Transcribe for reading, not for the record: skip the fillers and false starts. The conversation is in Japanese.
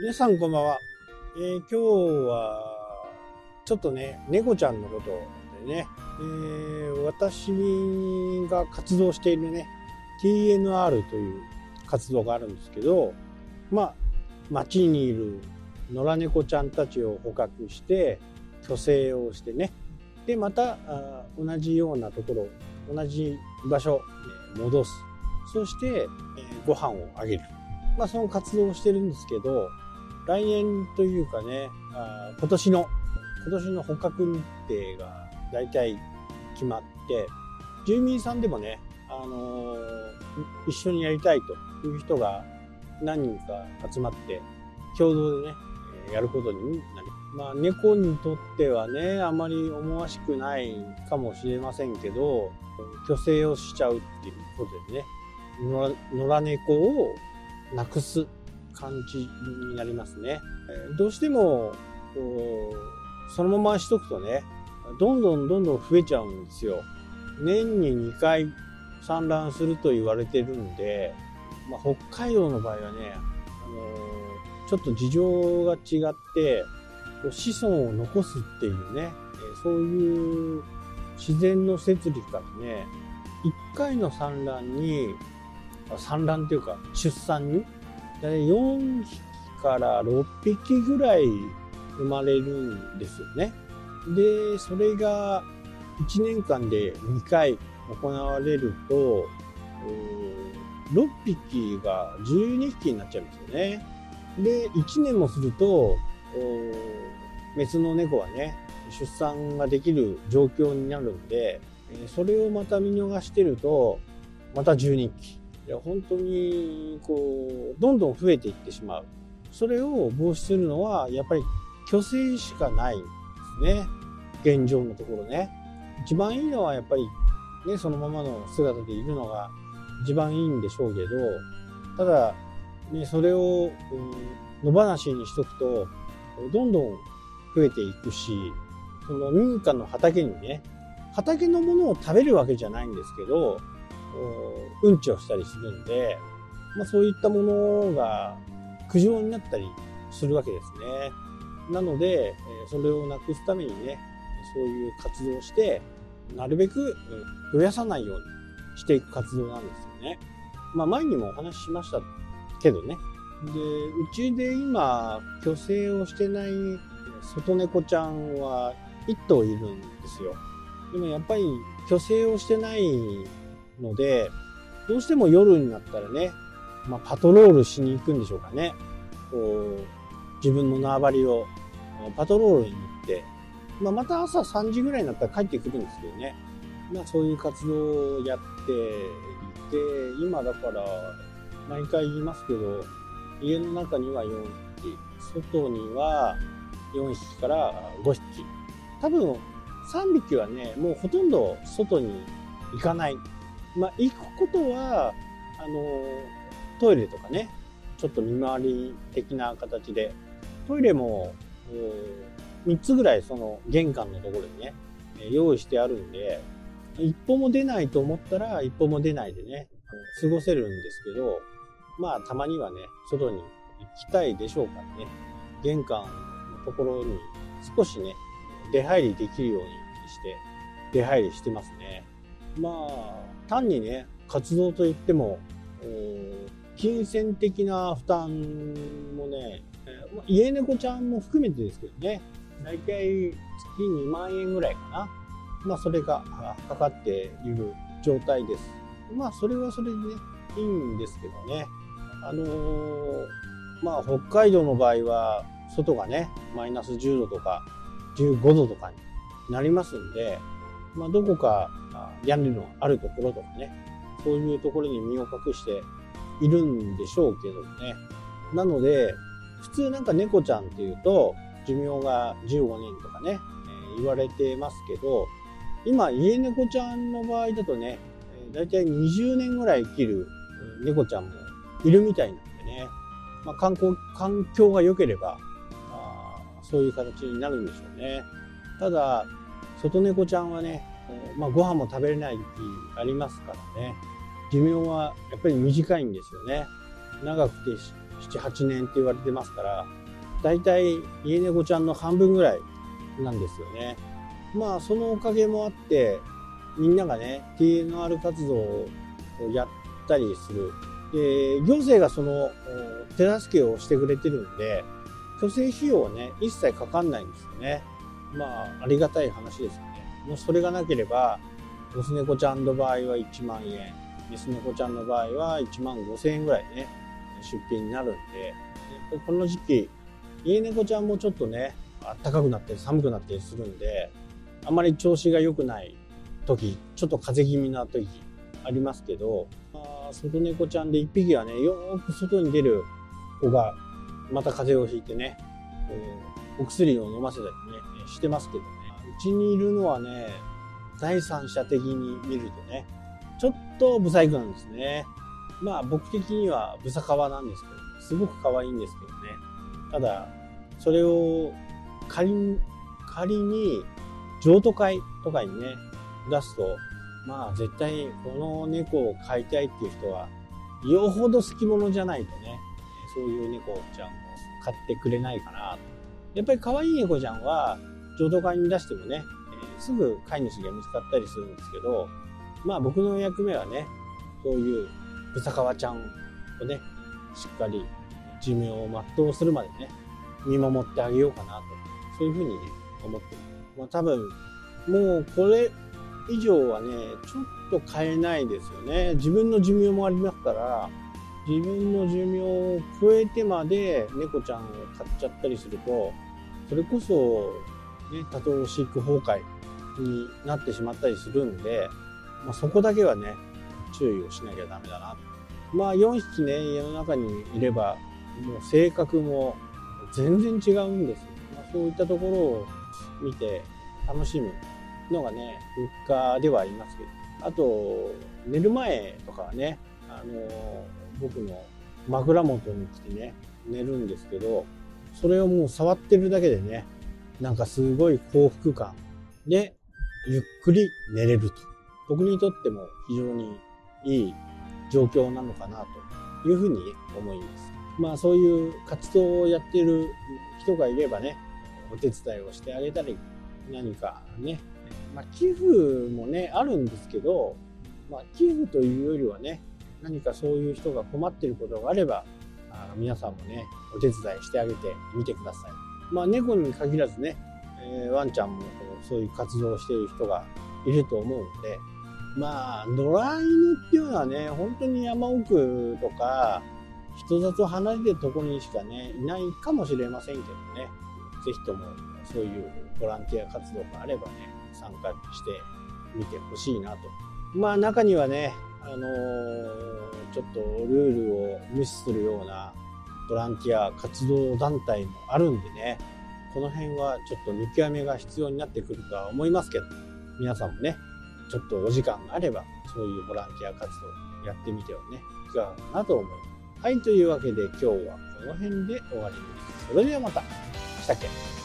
皆さんこんばんは。今日はちょっとね、猫ちゃんのことでね、私が活動しているね、TNR という活動があるんですけど、街にいる野良猫ちゃんたちを捕獲して去勢をしてね、でまた同じようなところ、同じ場所に戻す。そして、ご飯をあげる。その活動をしてるんですけど、来年というかね、今年の捕獲日程がだいたい決まって、住民さんでもね、一緒にやりたいという人が何人か集まって共同でね、やることになり、猫にとってはね、あまり思わしくないかもしれませんけど、去勢をしちゃうっていうことでね、野良猫をなくす感じになりますね。どうしてもそのまましとくとね、どんどん増えちゃうんですよ。年に2回産卵すると言われてるんで、北海道の場合はね、ちょっと事情が違って子孫を残すっていうね、そういう自然の摂理からね、1回の産卵っていうか出産に4匹から6匹ぐらい生まれるんですよね。で、それが1年間で2回行われると、6匹が12匹になっちゃいますよね。で、1年もすると、メスの猫はね、出産ができる状況になるんで、それをまた見逃してると、また12匹。本当にどんどん増えていってしまう。それを防止するのはやっぱり去勢しかないんですね。現状のところね。一番いいのはやっぱりね、そのままの姿でいるのが一番いいんでしょうけど、ただね、それを野放しにしとくとどんどん増えていくし、その民家の畑にね、畑のものを食べるわけじゃないんですけど、うんちをしたりするんで、そういったものが苦情になったりするわけですね。なので、それをなくすためにね、そういう活動をして、なるべく増やさないようにしていく活動なんですよね。前にもお話ししましたけどね。で、うちで今、去勢をしてない外猫ちゃんは1頭いるんですよ。でもやっぱり去勢をしてないので、どうしても夜になったらね、パトロールしに行くんでしょうかね。自分の縄張りをパトロールに行って、また朝3時ぐらいになったら帰ってくるんですけどね。そういう活動をやっていて、今だから毎回言いますけど、家の中には4匹、外には4匹から5匹。多分3匹はね、もうほとんど外に行かない。行くことはトイレとかね、ちょっと見回り的な形で、トイレも3つぐらいその玄関のところにね用意してあるんで、一歩も出ないと思ったら一歩も出ないでね過ごせるんですけど、たまにはね外に行きたいでしょうからね、玄関のところに少しね出入りできるようにして出入りしてますね。単にね活動といっても金銭的な負担もね、家猫ちゃんも含めてですけどね、だいたい月2万円ぐらいかな。それがかかっている状態です。それはそれでねいいんですけどね。北海道の場合は外がねマイナス10度とか15度とかになりますんで、どこか屋根のあるところとかね、そういうところに身を隠しているんでしょうけどね。なので普通猫ちゃんっていうと寿命が15年とかね、言われてますけど、今家猫ちゃんの場合だとね、だいたい20年ぐらい生きる猫ちゃんもいるみたいなんでね、環境が良ければそういう形になるんでしょうね。ただ外猫ちゃんはね、ご飯も食べれない時ありますからね、寿命はやっぱり短いんですよね。長くて 7、8年って言われてますから、だいたい家猫ちゃんの半分ぐらいなんですよね。まあそのおかげもあって、みんながね TNR 活動をやったりする。で、行政がその手助けをしてくれてるんで、去勢費用はね一切かかんないんですよね。まあありがたい話ですよね。もうそれがなければ、オス猫ちゃんの場合は1万円、メス猫ちゃんの場合は1万5千円ぐらいね出費になるんで、この時期家猫ちゃんもちょっとね暖かくなったり寒くなったりするんで、あまり調子が良くない時、ちょっと風邪気味な時ありますけど、外猫ちゃんで1匹はねよーく外に出る子がまた風邪をひいてね、お薬を飲ませたりねしてますけどね、うちにいるのはね第三者的に見るとねちょっとブサイクなんですね。まあ僕的にはブサカワなんですけど、すごく可愛いんですけどね。ただそれを仮に譲渡会とかにね出すと、まあ絶対この猫を飼いたいっていう人はよほど好き者じゃないとね、そういう猫ちゃんを飼ってくれないかな。やっぱり可愛い猫ちゃんは譲渡会に出してもね、すぐ飼い主が見つかったりするんですけど、まあ僕の役目はね、そういうブサカワちゃんをねしっかり寿命を全うするまでね見守ってあげようかなと、そういうふうにね思ってる。まあ多分もうこれ以上はねちょっと変えないですよね。自分の寿命もありますから、自分の寿命を超えてまで猫ちゃんを飼っちゃったりすると、それこそね多頭飼育崩壊になってしまったりするんで、まあ、そこだけはね注意をしなきゃダメだな。まあ4匹ね家の中にいればもう性格も全然違うんですよ。まあ、そういったところを見て楽しむのがね日課ではありますけど、あと寝る前とかはね僕の枕元に来てね寝るんですけど、それをもう触ってるだけでねなんかすごい幸福感でゆっくり寝れると、僕にとっても非常にいい状況なのかなというふうに思います。まあそういう活動をやっている人がいればねお手伝いをしてあげたり、何かね、まあ寄付もねあるんですけど、まあ寄付というよりはね何かそういう人が困っていることがあれば皆さんもねお手伝いしてあげてみてください。まあ猫に限らずね、ワンちゃんもそういう活動をしている人がいると思うので、まあ野良犬っていうのはね本当に山奥とか人里離れてるところにしかねいないかもしれませんけどね、ぜひともそういうボランティア活動があればね参加してみてほしいなと。まあ中にはねちょっとルールを無視するようなボランティア活動団体もあるんでね、この辺はちょっと見極めが必要になってくるとは思いますけど、皆さんもねちょっとお時間があればそういうボランティア活動やってみてはねいかがかなと思います。はい、というわけで今日はこの辺で終わりです。それではまた。したっけ。